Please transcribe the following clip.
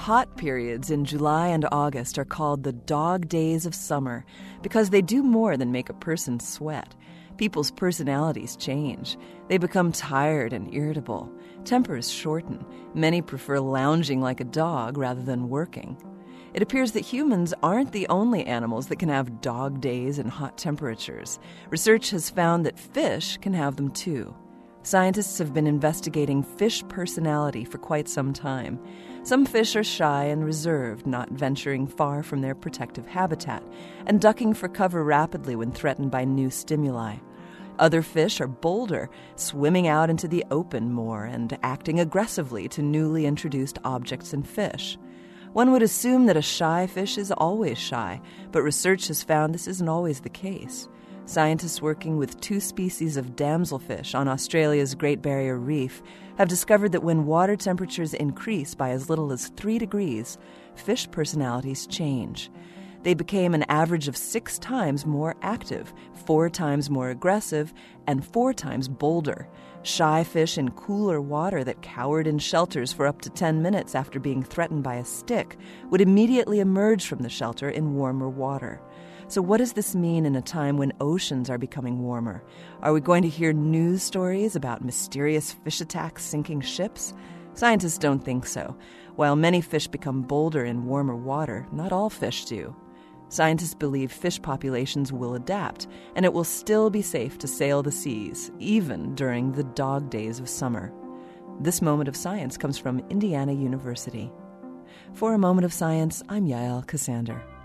Hot periods in July and August are called the dog days of summer because they do more than make a person sweat. People's personalities change. They become tired and irritable. Tempers shorten. Many prefer lounging like a dog rather than working. It appears that humans aren't the only animals that can have dog days and hot temperatures. Research has found that fish can have them too. Scientists have been investigating fish personality for quite some time. Some fish are shy and reserved, not venturing far from their protective habitat, and ducking for cover rapidly when threatened by new stimuli. Other fish are bolder, swimming out into the open more and acting aggressively to newly introduced objects and fish. One would assume that a shy fish is always shy, but research has found this isn't always the case. Scientists working with 2 species of damselfish on Australia's Great Barrier Reef have discovered that when water temperatures increase by as little as 3 degrees, fish personalities change. They became an average of 6 times more active, 4 times more aggressive, and 4 times bolder. Shy fish in cooler water that cowered in shelters for up to 10 minutes after being threatened by a stick would immediately emerge from the shelter in warmer water. So what does this mean in a time when oceans are becoming warmer? Are we going to hear news stories about mysterious fish attacks sinking ships? Scientists don't think so. While many fish become bolder in warmer water, not all fish do. Scientists believe fish populations will adapt, and it will still be safe to sail the seas, even during the dog days of summer. This Moment of Science comes from Indiana University. For A Moment of Science, I'm Yael Ksander.